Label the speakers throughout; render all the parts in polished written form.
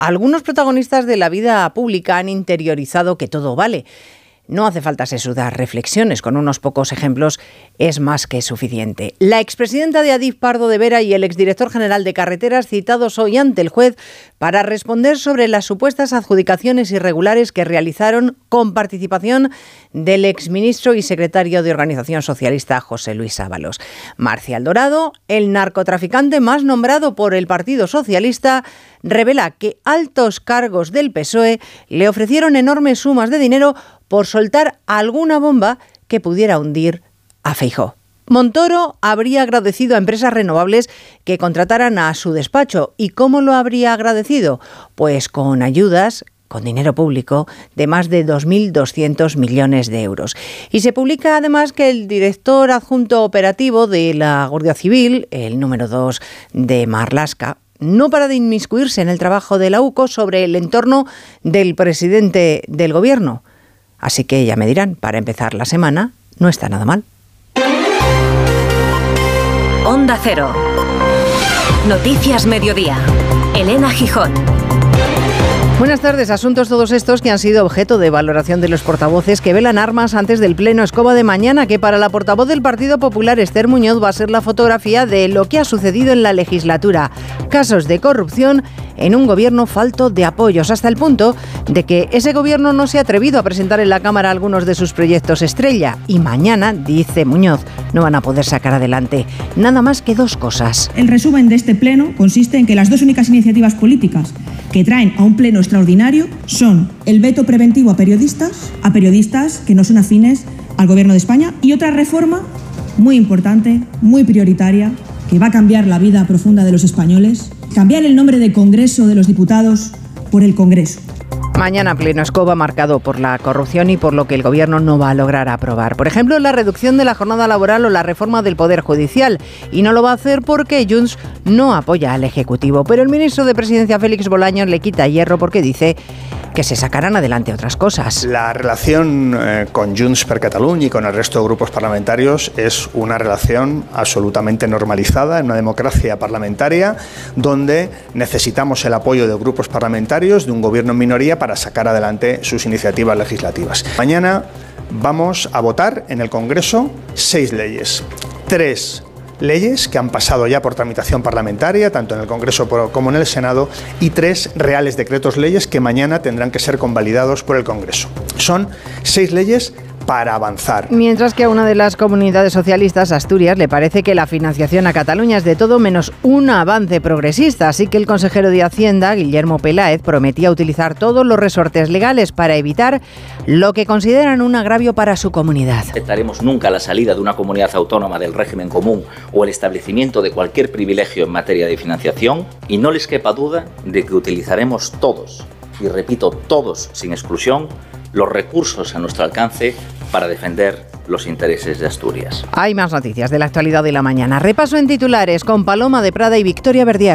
Speaker 1: algunos protagonistas de la vida pública han interiorizado que todo vale. No hace falta sesudar reflexiones, con unos pocos ejemplos es más que suficiente. La expresidenta de Adif, Pardo de Vera, y el exdirector general de Carreteras, citados hoy ante el juez para responder sobre las supuestas adjudicaciones irregulares que realizaron con participación del exministro y secretario de Organización Socialista José Luis Ábalos. Marcial Dorado, el narcotraficante más nombrado por el Partido Socialista, revela que altos cargos del PSOE le ofrecieron enormes sumas de dinero por soltar alguna bomba que pudiera hundir a Feijóo. Montoro habría agradecido a empresas renovables que contrataran a su despacho. ¿Y cómo lo habría agradecido? Pues con ayudas, con dinero público, de más de 2.200 millones de euros. Y se publica además que el director adjunto operativo de la Guardia Civil, el número 2 de Marlaska, no para de inmiscuirse en el trabajo de la UCO sobre el entorno del presidente del gobierno. Así que ya me dirán, para empezar la semana, no está nada mal.
Speaker 2: Onda Cero. Noticias Mediodía. Elena Gijón.
Speaker 1: Buenas tardes. Asuntos todos estos que han sido objeto de valoración de los portavoces que velan armas antes del pleno Escoba de mañana, que para la portavoz del Partido Popular, Esther Muñoz, va a ser la fotografía de lo que ha sucedido en la legislatura. Casos de corrupción en un gobierno falto de apoyos, hasta el punto de que ese gobierno no se ha atrevido a presentar en la Cámara algunos de sus proyectos estrella. Y mañana, dice Muñoz, no van a poder sacar adelante nada más que dos cosas.
Speaker 3: El resumen de este pleno consiste en que las dos únicas iniciativas políticas que traen a un pleno extraordinario son el veto preventivo a periodistas que no son afines al Gobierno de España, y otra reforma muy importante, muy prioritaria, que va a cambiar la vida profunda de los españoles: cambiar el nombre de Congreso de los Diputados por el Congreso.
Speaker 1: Mañana pleno Escoba marcado por la corrupción y por lo que el Gobierno no va a lograr aprobar. Por ejemplo, la reducción de la jornada laboral o la reforma del Poder Judicial. Y no lo va a hacer porque Junts no apoya al Ejecutivo. Pero el ministro de Presidencia, Félix Bolaños, le quita hierro porque dice que se sacarán adelante otras cosas.
Speaker 4: La relación con Junts per Catalunya y con el resto de grupos parlamentarios es una relación absolutamente normalizada en una democracia parlamentaria donde necesitamos el apoyo de grupos parlamentarios, de un gobierno en minoría, para sacar adelante sus iniciativas legislativas. Mañana vamos a votar en el Congreso 6 leyes. 3 leyes que han pasado ya por tramitación parlamentaria, tanto en el Congreso como en el Senado, y 3 reales decretos leyes que mañana tendrán que ser convalidados por el Congreso. Son 6 leyes para avanzar.
Speaker 1: Mientras que a una de las comunidades socialistas, Asturias, le parece que la financiación a Cataluña es de todo menos un avance progresista, así que el consejero de Hacienda, Guillermo Peláez, prometía utilizar todos los resortes legales para evitar lo que consideran un agravio para su comunidad.
Speaker 5: No aceptaremos nunca la salida de una comunidad autónoma del régimen común o el establecimiento de cualquier privilegio en materia de financiación, y no les quepa duda de que utilizaremos todos, y repito, todos sin exclusión, los recursos a nuestro alcance para defender los intereses de Asturias.
Speaker 1: Hay más noticias de la actualidad de la mañana. Repaso en titulares con Paloma de Prada y Victoria Verdier.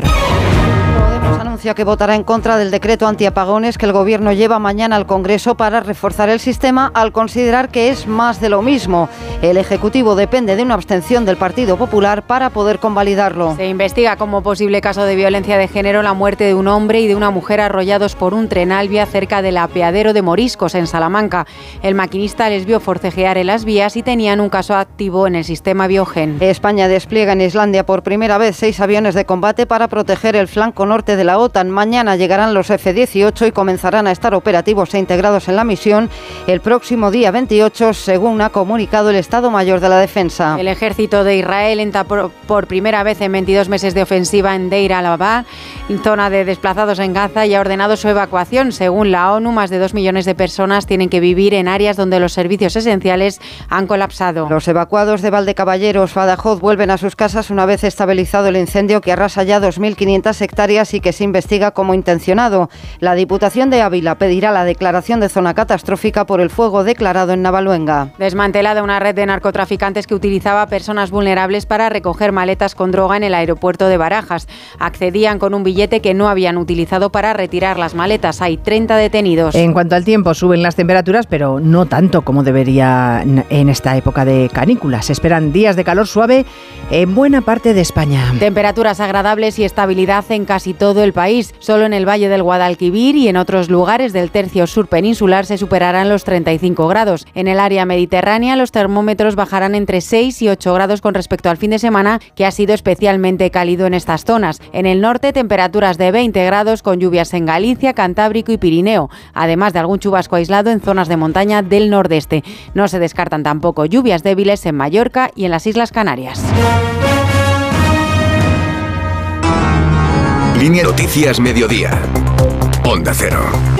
Speaker 6: Anuncia que votará en contra del decreto antiapagones que el Gobierno lleva mañana al Congreso para reforzar el sistema, al considerar que es más de lo mismo. El Ejecutivo depende de una abstención del Partido Popular para poder convalidarlo.
Speaker 7: Se investiga como posible caso de violencia de género la muerte de un hombre y de una mujer arrollados por un tren Alvia cerca del apeadero de Moriscos, en Salamanca. El maquinista les vio forcejear en las vías y tenían un caso activo en el sistema Biogen.
Speaker 6: España despliega en Islandia por primera vez 6 aviones de combate para proteger el flanco norte de la OTAN. Mañana llegarán los F-18 y comenzarán a estar operativos e integrados en la misión el próximo día 28, según ha comunicado el Estado Mayor de la Defensa.
Speaker 7: El ejército de Israel entra por primera vez en 22 meses de ofensiva en Deir al-Balah, zona de desplazados en Gaza, y ha ordenado su evacuación. Según la ONU, más de 2 millones de personas tienen que vivir en áreas donde los servicios esenciales han colapsado.
Speaker 6: Los evacuados de Valdecaballeros, Badajoz, vuelven a sus casas una vez estabilizado el incendio que arrasa ya 2.500 hectáreas y que se investiga como intencionado. La Diputación de Ávila pedirá la declaración de zona catastrófica por el fuego declarado en Navaluenga.
Speaker 7: Desmantelada una red de narcotraficantes que utilizaba a personas vulnerables para recoger maletas con droga en el aeropuerto de Barajas. Accedían con un billete que no habían utilizado para retirar las maletas. Hay 30 detenidos.
Speaker 1: En cuanto al tiempo, suben las temperaturas, pero no tanto como debería en esta época de canícula. Se esperan días de calor suave en buena parte de España.
Speaker 7: Temperaturas agradables y estabilidad en casi todo el país. país. Solo en el Valle del Guadalquivir y en otros lugares del tercio sur peninsular se superarán los 35 grados. En el área mediterránea los termómetros bajarán entre 6 y 8 grados con respecto al fin de semana, que ha sido especialmente cálido en estas zonas. En el norte, temperaturas de 20 grados con lluvias en Galicia, Cantábrico y Pirineo, además de algún chubasco aislado en zonas de montaña del nordeste. No se descartan tampoco lluvias débiles en Mallorca y en las Islas Canarias.
Speaker 8: Línea Noticias Mediodía. Onda Cero.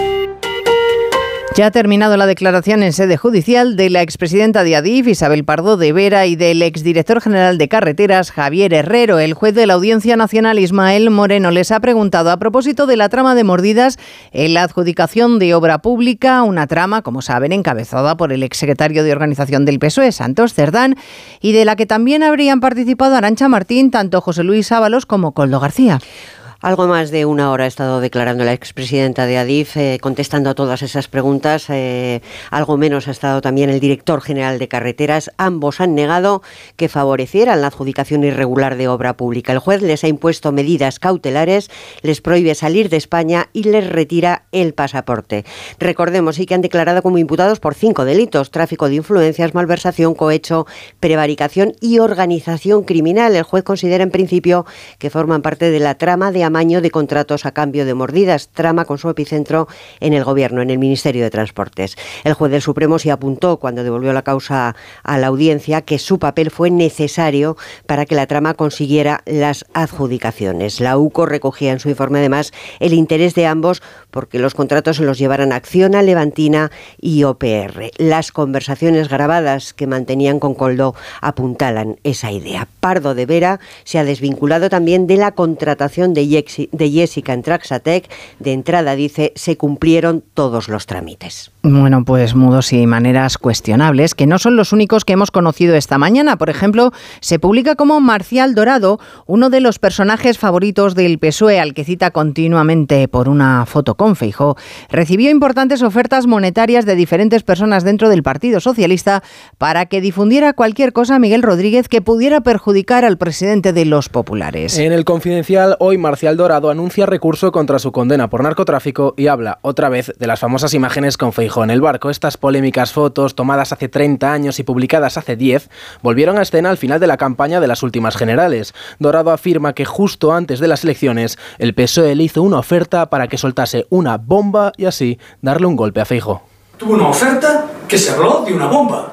Speaker 1: Ya ha terminado la declaración en sede judicial de la expresidenta de Adif, Isabel Pardo de Vera, y del exdirector general de Carreteras, Javier Herrero. El juez de la Audiencia Nacional, Ismael Moreno, les ha preguntado a propósito de la trama de mordidas en la adjudicación de obra pública, una trama, como saben, encabezada por el exsecretario de Organización del PSOE, Santos Cerdán, y de la que también habrían participado Arantxa Martín, tanto José Luis Ábalos como Koldo García.
Speaker 9: Algo más de una hora ha estado declarando la expresidenta de Adif, contestando a todas esas preguntas. Algo menos ha estado también el director general de Carreteras. Ambos han negado que favorecieran la adjudicación irregular de obra pública. El juez les ha impuesto medidas cautelares, les prohíbe salir de España y les retira el pasaporte. Recordemos, sí, que han declarado como imputados por 5 delitos: tráfico de influencias, malversación, cohecho, prevaricación y organización criminal. El juez considera en principio que forman parte de la trama de amaño de contratos a cambio de mordidas, trama con su epicentro en el Gobierno, en el Ministerio de Transportes. El juez del Supremo se apuntó, cuando devolvió la causa a la audiencia, que su papel fue necesario para que la trama consiguiera las adjudicaciones. La UCO recogía en su informe además el interés de ambos porque los contratos se los llevaran Acciona, Levantina y OPR. Las conversaciones grabadas que mantenían con Koldo apuntalan esa idea. Pardo de Vera se ha desvinculado también de la contratación de Jessica en Traxatec. De entrada, dice, se cumplieron todos los trámites.
Speaker 1: Bueno, pues modos y maneras cuestionables, que no son los únicos que hemos conocido esta mañana. Por ejemplo, se publica como Marcial Dorado, uno de los personajes favoritos del PSOE, al que cita continuamente por una foto con Feijóo, recibió importantes ofertas monetarias de diferentes personas dentro del Partido Socialista para que difundiera cualquier cosa a Miguel Rodríguez que pudiera perjudicar al presidente de los populares.
Speaker 10: En el Confidencial, hoy Marcial Dorado anuncia recurso contra su condena por narcotráfico y habla otra vez de las famosas imágenes con Feijóo en el barco. Estas polémicas fotos, tomadas hace 30 años y publicadas hace 10, volvieron a escena al final de la campaña de las últimas generales. Dorado afirma que justo antes de las elecciones el PSOE le hizo una oferta para que soltase una bomba y así darle un golpe a Feijóo.
Speaker 11: Tuvo una oferta que se habló de una bomba.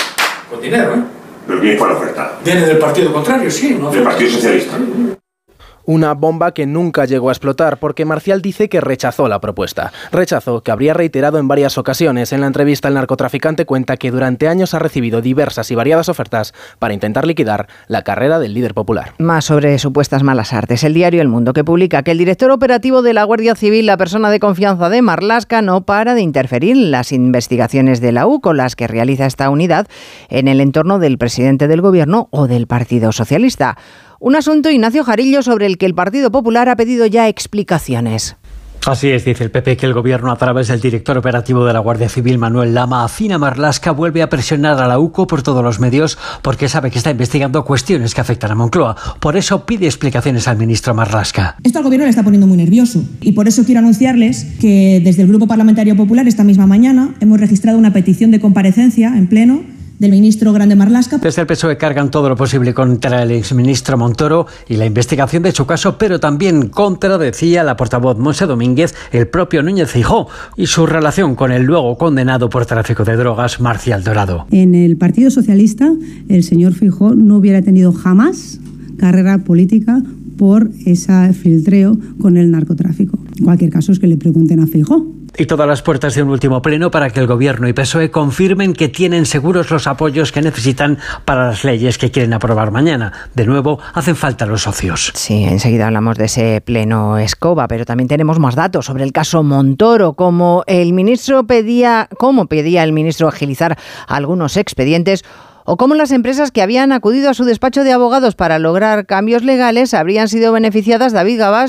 Speaker 11: Con dinero, ¿eh?
Speaker 12: ¿Pero quién fue la oferta?
Speaker 11: Viene del partido contrario, sí. ¿No?
Speaker 12: ¿Del Partido Socialista?
Speaker 10: Una bomba que nunca llegó a explotar porque Marcial dice que rechazó la propuesta. Rechazo que habría reiterado en varias ocasiones. En la entrevista, el narcotraficante cuenta que durante años ha recibido diversas y variadas ofertas para intentar liquidar la carrera del líder popular.
Speaker 1: Más sobre supuestas malas artes. El diario El Mundo, que publica que el director operativo de la Guardia Civil, la persona de confianza de Marlaska, no para de interferir en las investigaciones de la UCO, las que realiza esta unidad en el entorno del presidente del Gobierno o del Partido Socialista. Un asunto, Ignacio Jarillo, sobre el que el Partido Popular ha pedido ya explicaciones.
Speaker 13: Así es, dice el PP, que el Gobierno, a través del director operativo de la Guardia Civil, Manuel Lama, afina Marlaska, vuelve a presionar a la UCO por todos los medios porque sabe que está investigando cuestiones que afectan a Moncloa. Por eso pide explicaciones al ministro Marlaska.
Speaker 3: Esto al Gobierno le está poniendo muy nervioso y por eso quiero anunciarles que desde el Grupo Parlamentario Popular esta misma mañana hemos registrado una petición de comparecencia en pleno del ministro Grande Marlaska.
Speaker 13: Desde el PSOE cargan todo lo posible contra el exministro Montoro y la investigación de su caso, pero también contra, decía la portavoz Montse Domínguez, el propio Núñez Feijóo y su relación con el luego condenado por tráfico de drogas, Marcial Dorado.
Speaker 14: En el Partido Socialista, el señor Feijóo no hubiera tenido jamás carrera política por ese filtreo con el narcotráfico. En cualquier caso, es que le pregunten a Feijóo.
Speaker 13: Y todas las puertas de un último pleno para que el Gobierno y PSOE confirmen que tienen seguros los apoyos que necesitan para las leyes que quieren aprobar mañana. De nuevo, hacen falta los socios.
Speaker 1: Sí, enseguida hablamos de ese pleno escoba, pero también tenemos más datos sobre el caso Montoro, como pedía el ministro agilizar algunos expedientes, o cómo las empresas que habían acudido a su despacho de abogados para lograr cambios legales habrían sido beneficiadas, David Gabás,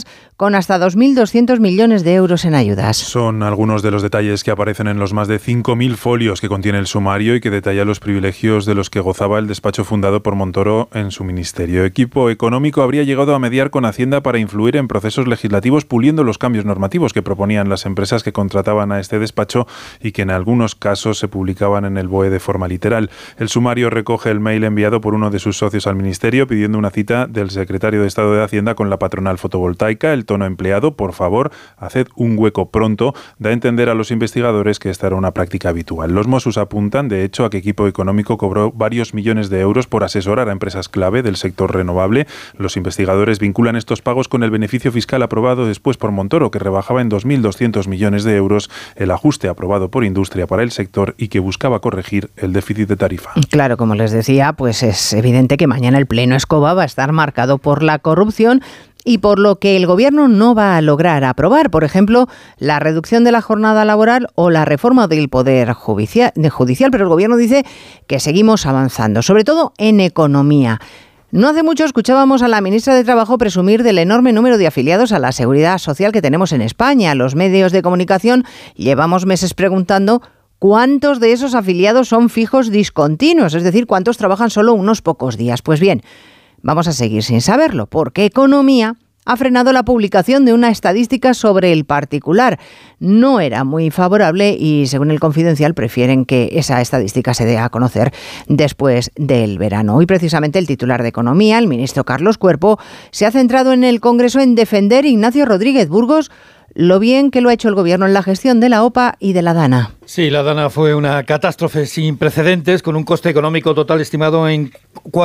Speaker 1: con hasta 2.200 millones de euros en ayudas.
Speaker 15: Son algunos de los detalles que aparecen en los más de 5.000 folios que contiene el sumario y que detalla los privilegios de los que gozaba el despacho fundado por Montoro en su ministerio. Equipo Económico habría llegado a mediar con Hacienda para influir en procesos legislativos, puliendo los cambios normativos que proponían las empresas que contrataban a este despacho y que en algunos casos se publicaban en el BOE de forma literal. El sumario recoge el mail enviado por uno de sus socios al ministerio pidiendo una cita del secretario de Estado de Hacienda con la patronal fotovoltaica. El tono empleado, por favor, haced un hueco pronto, da a entender a los investigadores que esta era una práctica habitual. Los Mossos apuntan, de hecho, a que Equipo Económico cobró varios millones de euros por asesorar a empresas clave del sector renovable. Los investigadores vinculan estos pagos con el beneficio fiscal aprobado después por Montoro, que rebajaba en 2.200 millones de euros el ajuste aprobado por Industria para el sector y que buscaba corregir el déficit de tarifa.
Speaker 1: Claro, como les decía, pues es evidente que mañana el Pleno Escoba va a estar marcado por la corrupción y por lo que el Gobierno no va a lograr aprobar, por ejemplo, la reducción de la jornada laboral o la reforma del Poder Judicial, pero el Gobierno dice que seguimos avanzando, sobre todo en economía. No hace mucho escuchábamos a la ministra de Trabajo presumir del enorme número de afiliados a la Seguridad Social que tenemos en España. Los medios de comunicación llevamos meses preguntando cuántos de esos afiliados son fijos discontinuos, es decir, cuántos trabajan solo unos pocos días. Pues bien, vamos a seguir sin saberlo, porque Economía ha frenado la publicación de una estadística sobre el particular. No era muy favorable y, según el Confidencial, prefieren que esa estadística se dé a conocer después del verano. Hoy, precisamente, el titular de Economía, el ministro Carlos Cuerpo, se ha centrado en el Congreso en defender Ignacio Rodríguez Burgos lo bien que lo ha hecho el Gobierno en la gestión de la OPA y de la DANA.
Speaker 16: Sí, la DANA fue una catástrofe sin precedentes, con un coste económico total estimado en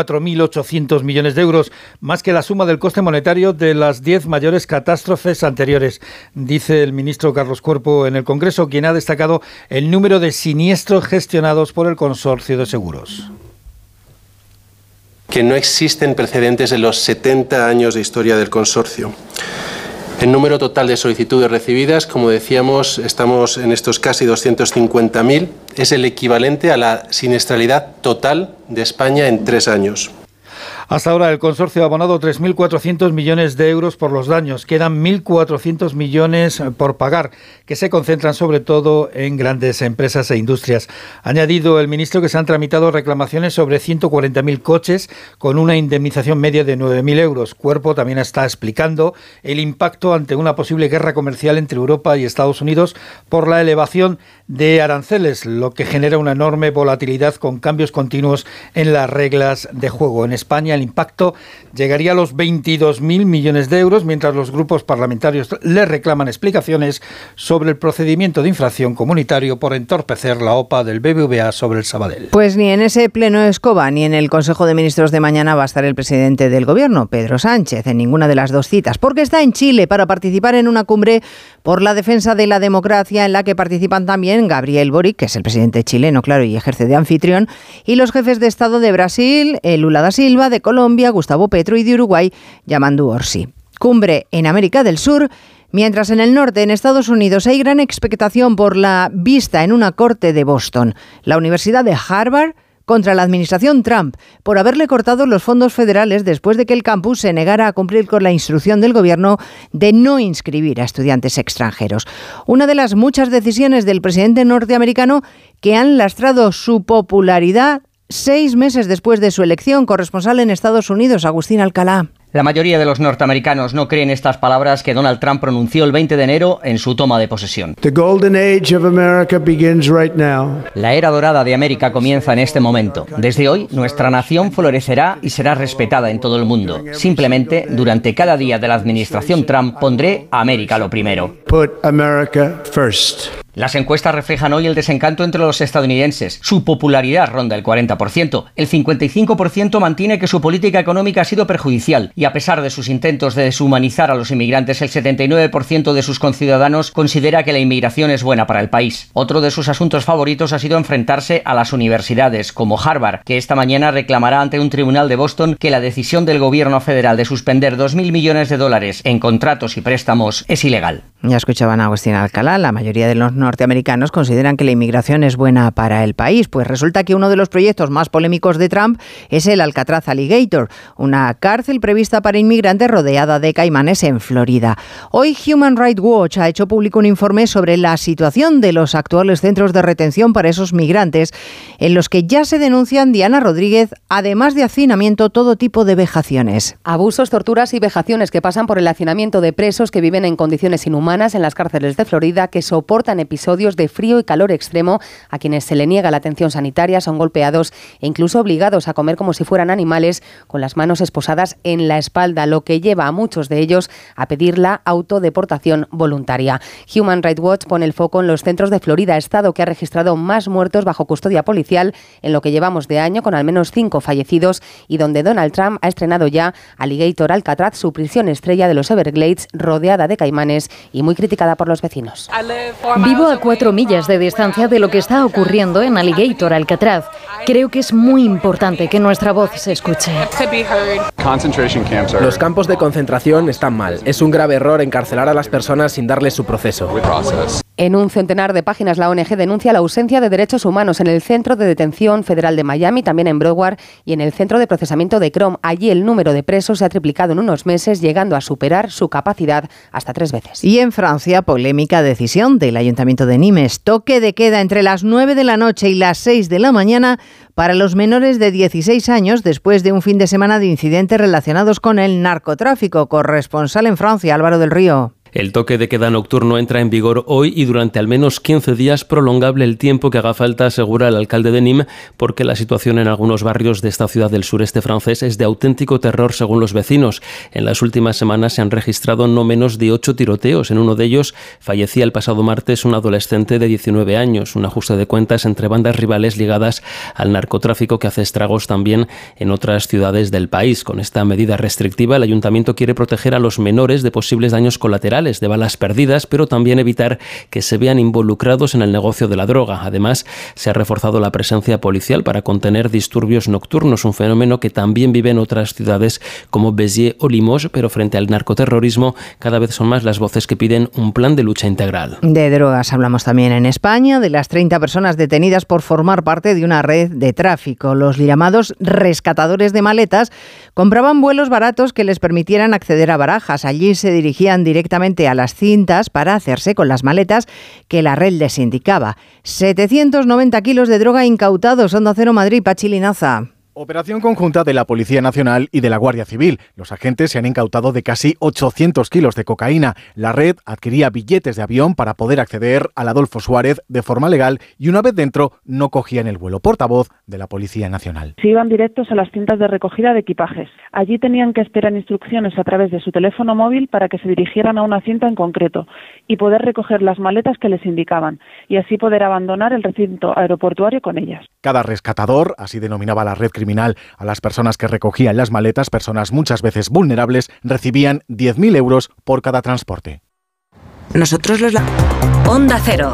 Speaker 16: 4.800 millones de euros, más que la suma del coste monetario de las 10 mayores catástrofes anteriores, dice el ministro Carlos Cuerpo en el Congreso, quien ha destacado el número de siniestros gestionados por el consorcio de seguros.
Speaker 17: Que no existen precedentes en los 70 años de historia del consorcio. El número total de solicitudes recibidas, como decíamos, estamos en estos casi 250.000, es el equivalente a la siniestralidad total de España en 3 años.
Speaker 16: Hasta ahora el consorcio ha abonado 3.400 millones de euros por los daños. Quedan 1.400 millones por pagar, que se concentran sobre todo en grandes empresas e industrias. Ha añadido el ministro que se han tramitado reclamaciones sobre 140.000 coches con una indemnización media de 9.000 euros. Cuerpo también está explicando el impacto ante una posible guerra comercial entre Europa y Estados Unidos por la elevación de aranceles, lo que genera una enorme volatilidad con cambios continuos en las reglas de juego. En España el impacto llegaría a los 22.000 millones de euros, mientras los grupos parlamentarios le reclaman explicaciones sobre el procedimiento de infracción comunitario por entorpecer la OPA del BBVA sobre el Sabadell.
Speaker 1: Pues ni en ese Pleno Escoba ni en el Consejo de Ministros de mañana va a estar el presidente del Gobierno, Pedro Sánchez, en ninguna de las dos citas, porque está en Chile para participar en una cumbre por la defensa de la democracia en la que participan también Gabriel Boric, que es el presidente chileno, claro, y ejerce de anfitrión, y los jefes de Estado de Brasil, Lula da Silva, de Colombia, Gustavo Petro, y de Uruguay, Yamandu Orsi. Cumbre en América del Sur, mientras en el norte, en Estados Unidos, hay gran expectación por la vista en una corte de Boston. La Universidad de Harvard contra la administración Trump por haberle cortado los fondos federales después de que el campus se negara a cumplir con la instrucción del gobierno de no inscribir a estudiantes extranjeros. Una de las muchas decisiones del presidente norteamericano que han lastrado su popularidad 6 meses después de su elección. Corresponsal en Estados Unidos, Agustín Alcalá.
Speaker 18: La mayoría de los norteamericanos no creen estas palabras que Donald Trump pronunció el 20 de enero en su toma de posesión.
Speaker 19: The golden age of America begins right now.
Speaker 18: La era dorada de América comienza en este momento. Desde hoy, nuestra nación florecerá y será respetada en todo el mundo. Simplemente, durante cada día de la administración Trump, pondré a América lo primero.
Speaker 19: Put America first.
Speaker 18: Las encuestas reflejan hoy el desencanto entre los estadounidenses. Su popularidad ronda el 40%. El 55% mantiene que su política económica ha sido perjudicial. Y a pesar de sus intentos de deshumanizar a los inmigrantes, el 79% de sus conciudadanos considera que la inmigración es buena para el país. Otro de sus asuntos favoritos ha sido enfrentarse a las universidades, como Harvard, que esta mañana reclamará ante un tribunal de Boston que la decisión del gobierno federal de suspender $2.000 millones en contratos y préstamos es ilegal.
Speaker 1: Ya escuchaban a Agustín Alcalá. La mayoría de los norteamericanos consideran que la inmigración es buena para el país. Pues resulta que uno de los proyectos más polémicos de Trump es el Alcatraz Alligator, una cárcel prevista para inmigrantes rodeada de caimanes en Florida. Hoy Human Rights Watch ha hecho público un informe sobre la situación de los actuales centros de retención para esos migrantes, en los que ya se denuncian, Diana Rodríguez, además de hacinamiento, todo tipo de vejaciones.
Speaker 20: Abusos, torturas y vejaciones que pasan por el hacinamiento de presos que viven en condiciones inhumanas en las cárceles de Florida, que soportan episodios de frío y calor extremo, a quienes se le niega la atención sanitaria, son golpeados e incluso obligados a comer como si fueran animales, con las manos esposadas en la espalda, lo que lleva a muchos de ellos a pedir la autodeportación voluntaria. Human Rights Watch pone el foco en los centros de Florida, estado que ha registrado más muertos bajo custodia policial en lo que llevamos de año, con al menos 5 fallecidos, y donde Donald Trump ha estrenado ya Alligator Alcatraz, su prisión estrella de los Everglades, rodeada de caimanes y muy criticada por los vecinos.
Speaker 21: Vivo a 4 millas de distancia de lo que está ocurriendo en Alligator Alcatraz. Creo que es muy importante que nuestra voz se escuche.
Speaker 10: Los campos de concentración están mal. Es un grave error encarcelar a las personas sin darles su proceso.
Speaker 20: En un centenar de páginas, la ONG denuncia la ausencia de derechos humanos en el Centro de Detención Federal de Miami, también en Broward, y en el Centro de Procesamiento de Crom. Allí el número de presos se ha triplicado en unos meses, llegando a superar su capacidad hasta 3 veces.
Speaker 1: Y en Francia, polémica decisión del Ayuntamiento de Nimes. Toque de queda entre las 9 de la noche y las 6 de la mañana para los menores de 16 años, después de un fin de semana de incidentes relacionados con el narcotráfico. Corresponsal en Francia, Álvaro del Río.
Speaker 22: El toque de queda nocturno entra en vigor hoy y durante al menos 15 días, prolongable el tiempo que haga falta, asegura el alcalde de Nîmes, porque la situación en algunos barrios de esta ciudad del sureste francés es de auténtico terror según los vecinos. En las últimas semanas se han registrado no menos de 8 tiroteos. En uno de ellos fallecía el pasado martes un adolescente de 19 años. Un ajuste de cuentas entre bandas rivales ligadas al narcotráfico que hace estragos también en otras ciudades del país. Con esta medida restrictiva, el ayuntamiento quiere proteger a los menores de posibles daños colaterales, de balas perdidas, pero también evitar que se vean involucrados en el negocio de la droga. Además, se ha reforzado la presencia policial para contener disturbios nocturnos, un fenómeno que también vive en otras ciudades como Béziers o Limoges, pero frente al narcoterrorismo cada vez son más las voces que piden un plan de lucha integral.
Speaker 1: De drogas hablamos también en España, de las 30 personas detenidas por formar parte de una red de tráfico. Los llamados rescatadores de maletas compraban vuelos baratos que les permitieran acceder a Barajas. Allí se dirigían directamente a las cintas para hacerse con las maletas que la red les indicaba. 790 kilos de droga incautados. Onda Cero Madrid, Pachi Linaza.
Speaker 23: Operación conjunta de la Policía Nacional y de la Guardia Civil. Los agentes se han incautado de casi 800 kilos de cocaína. La red adquiría billetes de avión para poder acceder al Adolfo Suárez de forma legal y una vez dentro no cogían el vuelo. Portavoz de la Policía Nacional.
Speaker 24: Se iban directos a las cintas de recogida de equipajes. Allí tenían que esperar instrucciones a través de su teléfono móvil para que se dirigieran a una cinta en concreto y poder recoger las maletas que les indicaban y así poder abandonar el recinto aeroportuario con ellas.
Speaker 23: Cada rescatador, así denominaba la red criminal a las personas que recogían las maletas, personas muchas veces vulnerables, recibían 10.000 euros por cada transporte.
Speaker 2: Nosotros los... Onda Cero.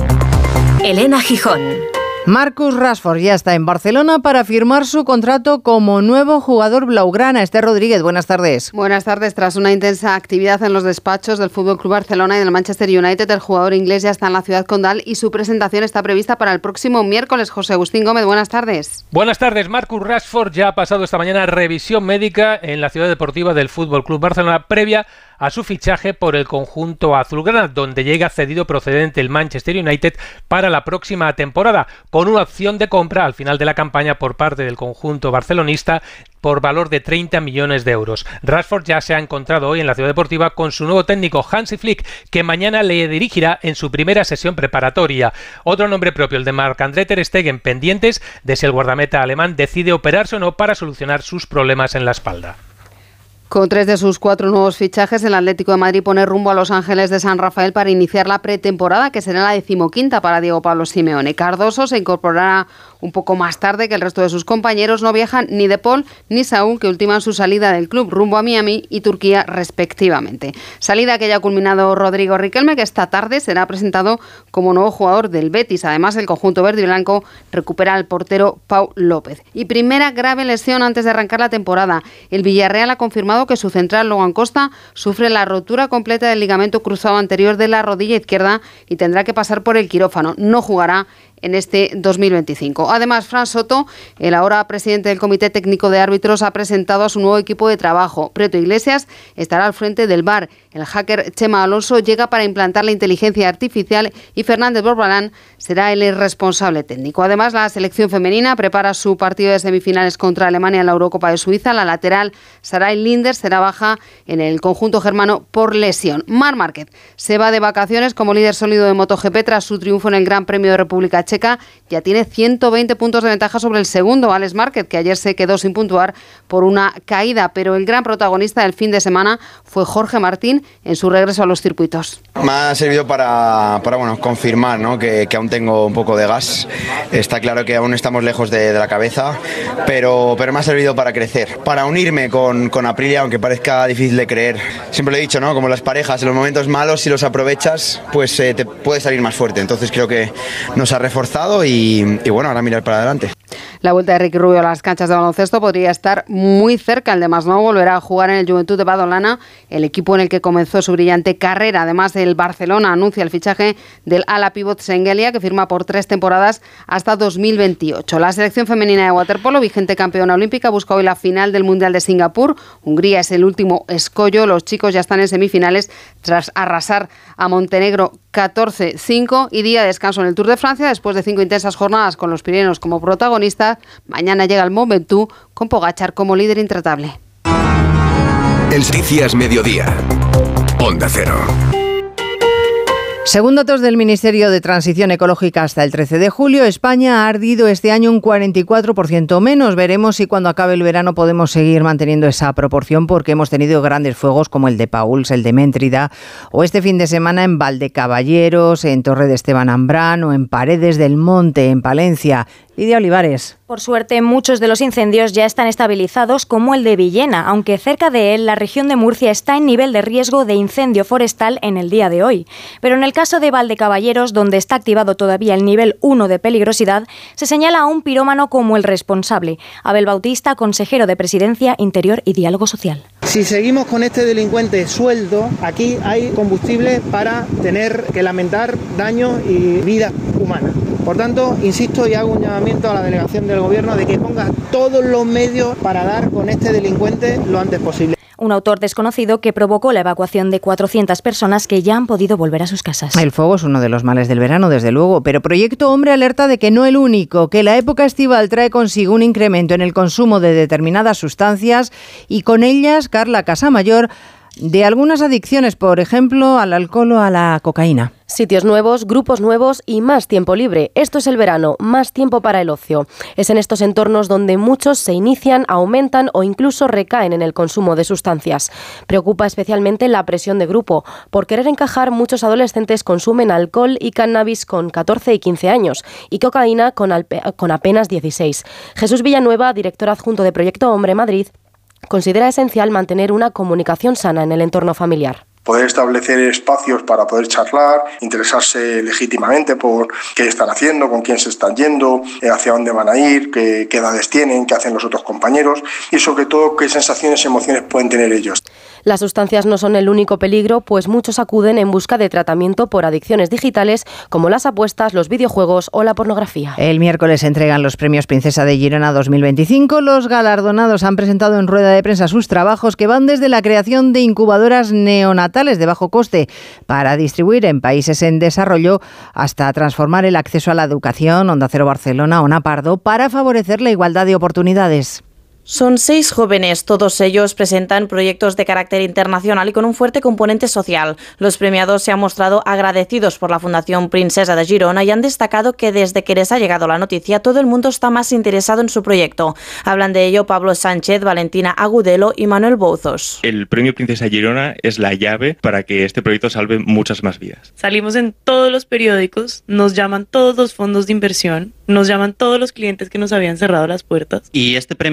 Speaker 2: Elena Gijón.
Speaker 1: Marcus Rashford ya está en Barcelona para firmar su contrato como nuevo jugador blaugrana. Esther Rodríguez, buenas tardes.
Speaker 25: Buenas tardes. Tras una intensa actividad en los despachos del FC Barcelona y del Manchester United, el jugador inglés ya está en la ciudad condal y su presentación está prevista para el próximo miércoles. José Agustín Gómez, buenas tardes.
Speaker 26: Buenas tardes. Marcus Rashford ya ha pasado esta mañana revisión médica en la ciudad deportiva del FC Barcelona previa a su fichaje por el conjunto azulgrana, donde llega cedido procedente el Manchester United para la próxima temporada, con una opción de compra al final de la campaña por parte del conjunto barcelonista por valor de 30 millones de euros. Rashford ya se ha encontrado hoy en la ciudad deportiva con su nuevo técnico Hansi Flick, que mañana le dirigirá en su primera sesión preparatoria. Otro nombre propio, el de Marc-André ter Stegen, pendientes de si el guardameta alemán decide operarse o no para solucionar sus problemas en la espalda.
Speaker 25: Con 3 de sus 4 nuevos fichajes, el Atlético de Madrid pone rumbo a Los Ángeles de San Rafael para iniciar la pretemporada, que será la 15ª para Diego Pablo Simeone. Cardoso se incorporará un poco más tarde que el resto de sus compañeros. No viajan ni De Paul ni Saúl, que ultiman su salida del club rumbo a Miami y Turquía respectivamente. Salida que ya ha culminado Rodrigo Riquelme, que esta tarde será presentado como nuevo jugador del Betis. Además, el conjunto verde y blanco recupera al portero Pau López. Y primera grave lesión antes de arrancar la temporada. El Villarreal ha confirmado informado que su central Logan Costa sufre la rotura completa del ligamento cruzado anterior de la rodilla izquierda y tendrá que pasar por el quirófano. No jugará en este 2025. Además, Fran Soto, el ahora presidente del Comité Técnico de Árbitros, ha presentado a su nuevo equipo de trabajo. Prieto Iglesias estará al frente del VAR. El hacker Chema Alonso llega para implantar la inteligencia artificial y Fernández Borbalán será el responsable técnico. Además, la selección femenina prepara su partido de semifinales contra Alemania en la Eurocopa de Suiza. La lateral Saray Linder será baja en el conjunto germano por lesión. Marc Márquez se va de vacaciones como líder sólido de MotoGP tras su triunfo en el Gran Premio de República Checa. Ya tiene 120 puntos de ventaja sobre el segundo, Alex Márquez, que ayer se quedó sin puntuar por una caída, pero el gran protagonista del fin de semana fue Jorge Martín en su regreso a los circuitos.
Speaker 4: Me ha servido para confirmar, ¿no? que aún tengo un poco de gas. Está claro que aún estamos lejos de la cabeza, pero me ha servido para crecer, para unirme con Aprilia, aunque parezca difícil de creer. Siempre lo he dicho, ¿no? Como las parejas, en los momentos malos, si los aprovechas, pues te puede salir más fuerte. Entonces creo que nos ha reforzado y bueno, ahora mirar para adelante.
Speaker 25: La vuelta de Ricky Rubio a las canchas de baloncesto podría estar muy cerca. El de Masnou volverá a jugar en el Juventud de Badalona, el equipo en el que comenzó su brillante carrera. Además, el Barcelona anuncia el fichaje del ala pívot Sengelia, que firma por 3 temporadas hasta 2028. La selección femenina de waterpolo, vigente campeona olímpica, busca hoy la final del Mundial de Singapur. Hungría es el último escollo. Los chicos ya están en semifinales tras arrasar a Montenegro 14-5 y día de descanso en el Tour de Francia después de 5 intensas jornadas con los Pirineos como protagonistas. Mañana llega el Mont Ventoux con Pogačar como líder intratable.
Speaker 5: Noticias Mediodía. Onda Cero.
Speaker 1: Según datos del Ministerio de Transición Ecológica, hasta el 13 de julio, España ha ardido este año un 44% menos. Veremos si cuando acabe el verano podemos seguir manteniendo esa proporción, porque hemos tenido grandes fuegos como el de Pauls, el de Méntrida, o este fin de semana en Valdecaballeros, en Torre de Esteban Ambrán o en Paredes del Monte, en Palencia. Lidia Olivares.
Speaker 6: Por suerte, muchos de los incendios ya están estabilizados, como el de Villena, aunque cerca de él la región de Murcia está en nivel de riesgo de incendio forestal en el día de hoy. Pero en el caso de Valdecaballeros, donde está activado todavía el nivel 1 de peligrosidad, se señala a un pirómano como el responsable. Abel Bautista, consejero de Presidencia, Interior y Diálogo Social.
Speaker 7: Si seguimos con este delincuente suelto, aquí hay combustible para tener que lamentar daños y vidas humanas. Por tanto, insisto y hago un llamamiento a la delegación del Gobierno de que ponga todos los medios para dar con este delincuente lo antes posible.
Speaker 6: Un autor desconocido que provocó la evacuación de 400 personas que ya han podido volver a sus casas.
Speaker 1: El fuego es uno de los males del verano, desde luego, pero Proyecto Hombre alerta de que no el único, que la época estival trae consigo un incremento en el consumo de determinadas sustancias y con ellas, Carla Casamayor, de algunas adicciones, por ejemplo, al alcohol o a la cocaína.
Speaker 8: Sitios nuevos, grupos nuevos y más tiempo libre. Esto es el verano, más tiempo para el ocio. Es en estos entornos donde muchos se inician, aumentan o incluso recaen en el consumo de sustancias. Preocupa especialmente la presión de grupo. Por querer encajar, muchos adolescentes consumen alcohol y cannabis con 14 y 15 años y cocaína con apenas 16. Jesús Villanueva, director adjunto de Proyecto Hombre Madrid, considera esencial mantener una comunicación sana en el entorno familiar.
Speaker 9: Poder establecer espacios para poder charlar, interesarse legítimamente por qué están haciendo, con quién se están yendo, hacia dónde van a ir, qué edades tienen, qué hacen los otros compañeros y sobre todo qué sensaciones y emociones pueden tener ellos.
Speaker 8: Las sustancias no son el único peligro, pues muchos acuden en busca de tratamiento por adicciones digitales como las apuestas, los videojuegos o la pornografía.
Speaker 1: El miércoles se entregan los premios Princesa de Girona 2025. Los galardonados han presentado en rueda de prensa sus trabajos, que van desde la creación de incubadoras neonatales de bajo coste para distribuir en países en desarrollo hasta transformar el acceso a la educación. Onda Cero Barcelona, Ona Pardo, para favorecer la igualdad de oportunidades.
Speaker 27: Son 6 jóvenes, todos ellos presentan proyectos de carácter internacional y con un fuerte componente social. Los premiados se han mostrado agradecidos por la Fundación Princesa de Girona y han destacado que desde que les ha llegado la noticia todo el mundo está más interesado en su proyecto. Hablan de ello Pablo Sánchez, Valentina Agudelo y Manuel Bouzos.
Speaker 28: El premio Princesa Girona es la llave para que este proyecto salve muchas más vidas.
Speaker 29: Salimos en todos los periódicos, nos llaman todos los fondos de inversión, nos llaman todos los clientes que nos habían cerrado las puertas.
Speaker 30: Y este premio, una cosa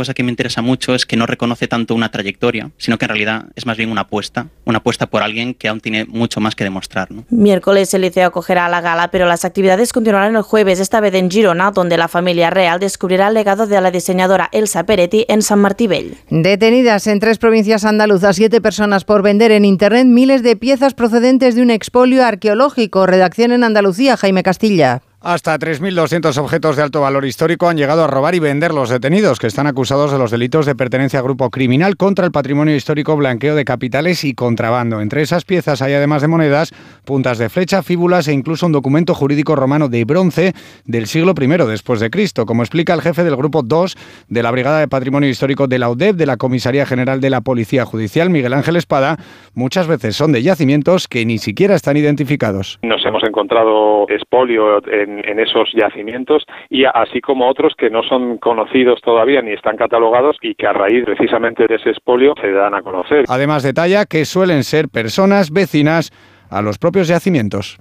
Speaker 3: cosa que me interesa mucho es que no reconoce tanto una trayectoria, sino que en realidad es más bien una apuesta por alguien que aún tiene mucho más que demostrar, ¿no?
Speaker 27: Miércoles el Liceo acogerá la gala, pero las actividades continuarán el jueves, esta vez en Girona, donde la familia real descubrirá el legado de la diseñadora Elsa Peretti en Sant Martí Vell.
Speaker 1: Detenidas en 3 provincias andaluzas 7 personas por vender en Internet miles de piezas procedentes de un expolio arqueológico. Redacción en Andalucía, Jaime Castilla.
Speaker 11: Hasta 3.200 objetos de alto valor histórico han llegado a robar y vender los detenidos, que están acusados de los delitos de pertenencia a grupo criminal contra el patrimonio histórico, blanqueo de capitales y contrabando. Entre esas piezas hay, además de monedas, puntas de flecha, fíbulas e incluso un documento jurídico romano de bronce del siglo I después de Cristo, como explica el jefe del grupo 2 de la Brigada de Patrimonio Histórico de la UDEP de la Comisaría General de la Policía Judicial, Miguel Ángel Espada. Muchas veces son de yacimientos que ni siquiera están identificados.
Speaker 12: Nos hemos encontrado expolio en esos yacimientos, y así como otros que no son conocidos todavía ni están catalogados y que a raíz precisamente de ese expolio se dan a conocer.
Speaker 11: Además, detalla que suelen ser personas vecinas a los propios yacimientos.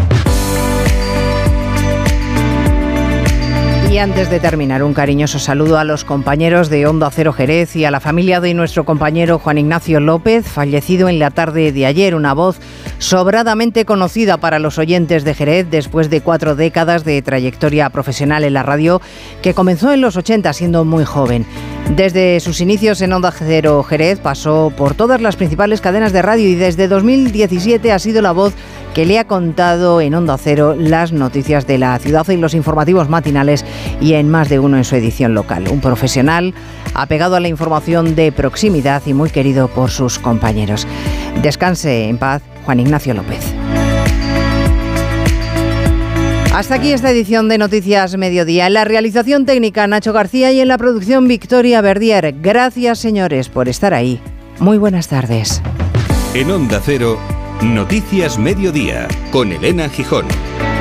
Speaker 1: Y antes de terminar, un cariñoso saludo a los compañeros de Onda Cero Jerez y a la familia de nuestro compañero Juan Ignacio López, fallecido en la tarde de ayer. Una voz sobradamente conocida para los oyentes de Jerez después de 4 décadas de trayectoria profesional en la radio, que comenzó en los 80 siendo muy joven. Desde sus inicios en Onda Cero Jerez pasó por todas las principales cadenas de radio y desde 2017 ha sido la voz que le ha contado en Onda Cero las noticias de la ciudad y los informativos matinales y en más de uno en su edición local. Un profesional apegado a la información de proximidad y muy querido por sus compañeros. Descanse en paz, Juan Ignacio López. Hasta aquí esta edición de Noticias Mediodía. En la realización técnica, Nacho García, y en la producción, Victoria Verdier. Gracias, señores, por estar ahí. Muy buenas tardes.
Speaker 5: En Onda Cero, Noticias Mediodía, con Elena Gijón.